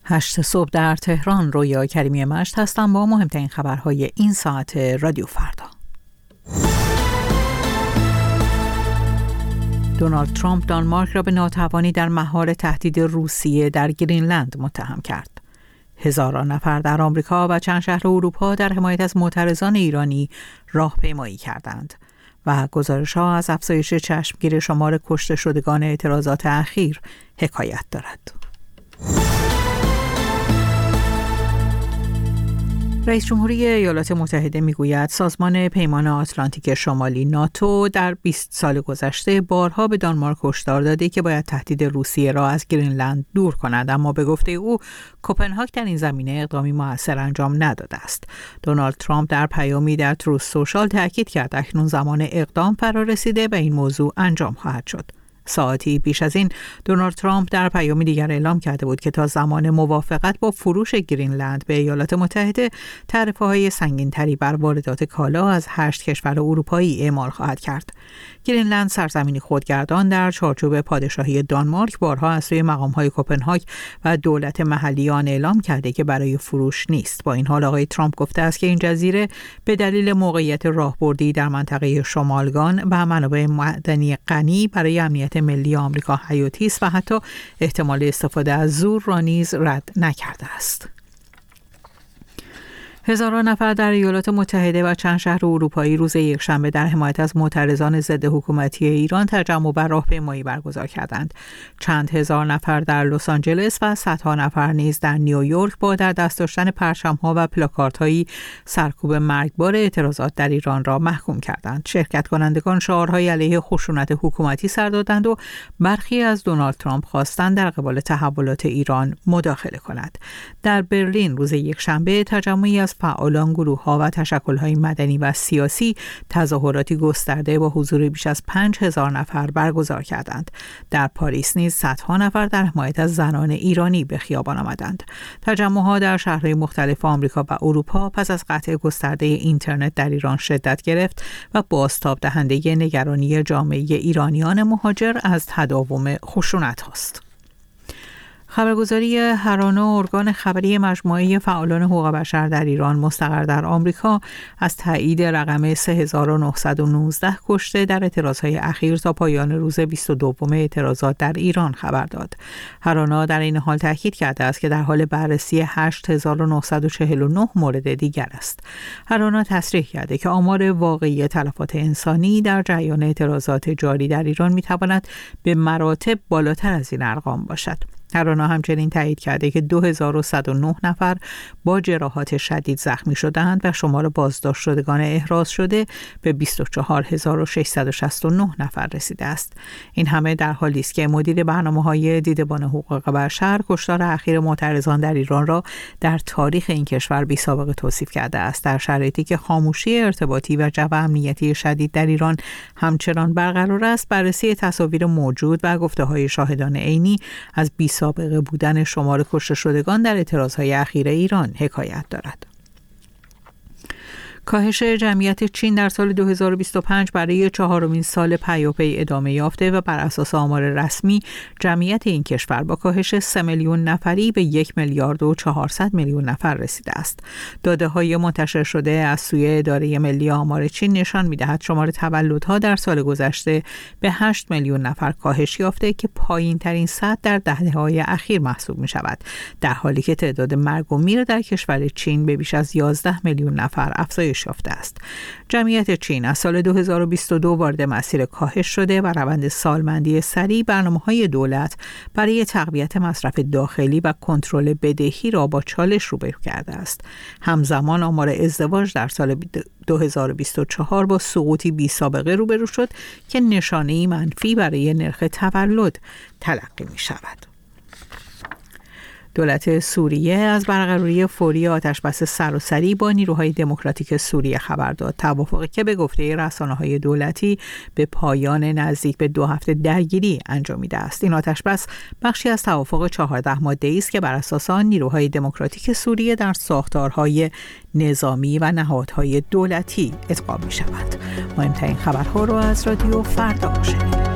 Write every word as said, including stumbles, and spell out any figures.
هشت صبح در تهران. رویا کریمی مشت هستم با مهمترین خبرهای این ساعت رادیو فردا. دونالد ترامپ دانمارک را به ناتوانی در مهار تهدید روسیه در گرینلند متهم کرد. هزاران نفر در آمریکا و چند شهر اروپا در حمایت از معترضان ایرانی راهپیمایی کردند و گزارش‌ها از افزایش چشمگیر شمار کشته شدگان اعتراضات اخیر حکایت دارد. رئیس جمهوری ایالات متحده میگوید سازمان پیمان آتلانتیک شمالی ناتو در بیست سال گذشته بارها به دانمارک هشدار داده که باید تهدید روسیه را از گرینلند دور کند، اما به گفته او کوپنهاگ در این زمینه اقدامی مؤثر انجام نداده است. دونالد ترامپ در پیامی در تروث سوشال تاکید کرد اکنون زمان اقدام فرا رسیده و این موضوع انجام خواهد شد. ساعتی پیش از این دونالد ترامپ در پیامی دیگر اعلام کرده بود که تا زمان موافقت با فروش گرینلند به ایالات متحده تعرفه‌های سنگین‌تری بر واردات کالا از هشت کشور اروپایی اعمال خواهد کرد. گرینلند سرزمینی خودگردان در چارچوب پادشاهی دانمارک بارها از سوی مقام‌های کوپنهاگ و دولت محلی آن اعلام کرده که برای فروش نیست. با این حال آقای ترامپ گفته است که این جزیره به دلیل موقعیت راهبردی در منطقه شمالگان و منابع معدنی غنی برای امنیت ملی آمریکا حیاتی است و حتی احتمال استفاده از زور را نیز رد نکرده است. هزاران نفر در ایالات متحده و چند شهر اروپایی روز یکشنبه در حمایت از معترضان ضد حکومتی ایران تجمع بر راهپیمایی برگزار کردند. چند هزار نفر در لس آنجلس و صدها نفر نیز در نیویورک با در دست داشتن پرچم‌ها و پلاکاردهایی سرکوب مرگبار اعتراضات در ایران را محکوم کردند. شرکت کنندگان شعارهای علیه خشونت حکومتی سر دادند و برخی از دونالد ترامپ خواستند در قبال تحولات ایران مداخله کند. در برلین روز یکشنبه تجمعی از فعالان، گروه‌ها و تشکل‌های مدنی و سیاسی تظاهراتی گسترده با حضور بیش از پنج هزار نفر برگزار کردند. در پاریس نیز صدها نفر در حمایت از زنان ایرانی به خیابان آمدند. تجمع‌ها در شهرهای مختلف آمریکا و اروپا پس از قطع گسترده اینترنت در ایران شدت گرفت و بازتاب دهنده نگرانی جامعه ایرانیان مهاجر از تداوم خشونت است. خبرگزاری هرانا، ارگان خبری مجموعه فعالان حقوق بشر در ایران مستقر در آمریکا، از تایید رقم سه هزار و نهصد و نوزده کشته در اعتراضهای اخیر تا پایان روز بیست و دوم اعتراضات در ایران خبر داد. هرانا در این حال تاکید کرده است که در حال بررسی هشت هزار و نهصد و چهل و نه مورد دیگر است. هرانا تصریح کرده که آمار واقعی تلفات انسانی در جریان اعتراضات جاری در ایران می‌تواند به مراتب بالاتر از این ارقام باشد. هرانا همچنین تایید کرده که دو هزار و صد و نه نفر با جراحات شدید زخمی شدند و شمار بازداشت شدگان احراز شده به بیست و چهار هزار و ششصد و شصت و نه نفر رسیده است. این همه در حالی است که مدیر برنامه‌های دیدبان حقوق بشر کشتار اخیر معترضان در ایران را در تاریخ این کشور بی‌سابقه توصیف کرده است. در شرایطی که خاموشی ارتباطی و جو امنیتی شدید در ایران همچنان برقرار است، بررسی تصاویر موجود و گفته‌های شاهدان عینی از بی‌سابقه سابقه بودن شمار کشته شدگان در اعتراضهای اخیر ایران حکایت دارد. کاهش جمعیت چین در سال دو هزار و بیست و پنج برای چهارمین سال پیاپی ادامه یافته و بر اساس آمار رسمی جمعیت این کشور با کاهش سه میلیون نفری به یک میلیارد و چهارصد میلیون نفر رسیده است. داده‌های منتشر شده از سوی اداره ملی آمار چین نشان می‌دهد شمار تولدها در سال گذشته به هشت میلیون نفر کاهش یافته که پایین‌ترین سطح در دهه‌های اخیر محسوب می‌شود، در حالی که تعداد مرگ و میر در کشور چین به بیش از یازده میلیون نفر افزایش یافته است. جمعیت چین از سال دو هزار و بیست و دو وارد مسیر کاهش شده و روند سالمندی سریع برنامه‌های دولت برای تقویت مصرف داخلی و کنترل بدهی را با چالش روبرو کرده است. همزمان آمار ازدواج در سال دو هزار و بیست و چهار با سقوطی بی‌سابقه روبرو شد که نشانه‌ای منفی برای نرخ تولد تلقی می‌شود. دولت سوریه از برقراری فوری آتشبس سراسری با نیروهای دموکراتیک سوریه خبر داد. توافقی که به گفته رسانه‌های دولتی به پایان نزدیک به دو هفته درگیری انجامیده است. این آتشبس بخشی از توافق چهارده ماده‌ای است که بر اساس آن نیروهای دموکراتیک سوریه در ساختارهای نظامی و نهادهای دولتی ادغام می‌شود. مهمترین خبرها را از رادیو فردا شنیدید.